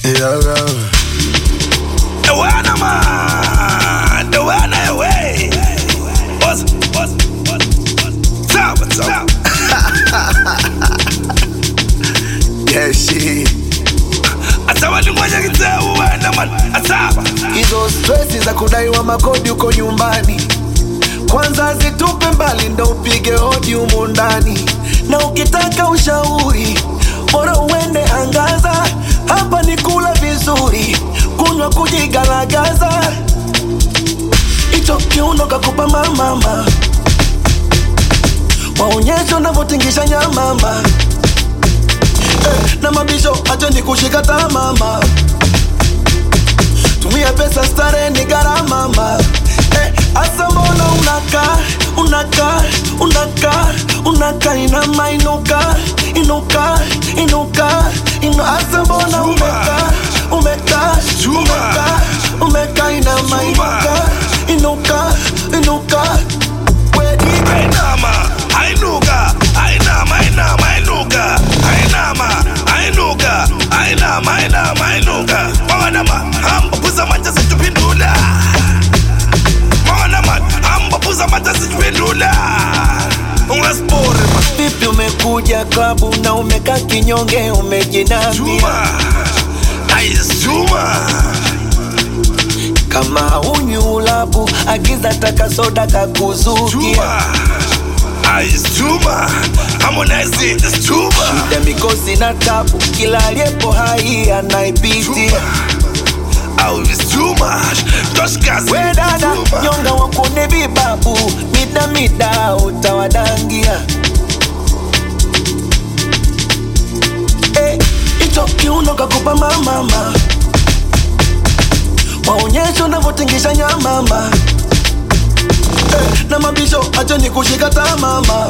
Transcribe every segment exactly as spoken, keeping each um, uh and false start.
Yeah, yeah. The one man, the one away. What's what's what's top top? Yeah, shit. Atawa ni mmoja kiteu wana man. Ataba. Hizo stressi za kudaiwa makodi uko nyumbani, kwanza zitupe mbali ndo upige hodi humu ndani. Na ukitaka ushauri bora uende angaza, hapa ni kula vizuri, kunywa kujigalagaza. Icho kiuno kakupa mama, waonyesho navotingisha nyamama. Eh, na mabisho acho ni kushika tamama, tumia pesa stare ni gharama mama. Eh, asa mbona unaka, unaka, unaka, unaka inama inuka, inuka, inuka, inu asa mbona umeka, umeka, umeka, umeka inama inuka, inuka, inuka. Ainama, ainuka, ainama, ainama, ainuka, ainama, ainuka, ainama, ainama, ainuka. Mwanama, hamba puza mata situpindula. Mwanama, hamba puza mata situpindula. Ungaspore ma. Vipi umekuja klabu na umeka kinyonge umejinamia? Juma, ais Juma. Kama unyu ulabu agiza taka soda kakuzukia. Juma, ais Juma. Harmonize is Juma. Shida mikosi na tabu, kila aliyepo hai anaipitia. Au is Juma. Toshkazi. We dada, nyonga wakone bibabu, mida mida utawadangia. Eh, icho kiuno kakupa mama, waonyesho navotingisha nyamama. Eh, na mabisho acho ni kushika tamama,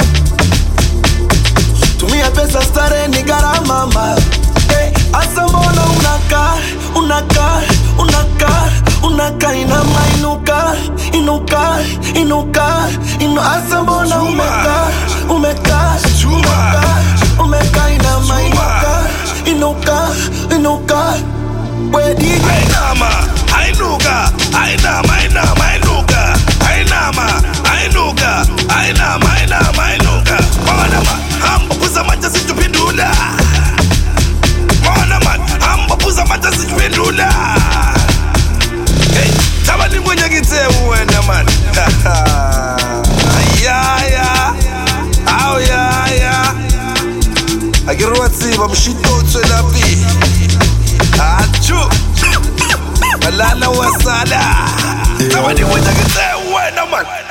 tumia pesa stare ni gharama mama. Eh, asa mbona unaka, unaka, unaka, unaka inama inuka, inuka, inuka, inu asa mbona umeka, umeka, umeka, umeka inama inuka, inuka, inuka. We D J Ainama, ainuka, ainama, ainama, ainuka, ainama, ainuka, ainama, ainama, ainuka. Mwanama, hamba puza mata situpindula. Mwanama, hamba puza mata situpindula. Hey, taba ni mwenye kiteu wena man. Ya ya, au ya ya. Agiruwa tsiba mshito tswela pi. Achu Malala wasala. Tawani mwenye kiteu wena man.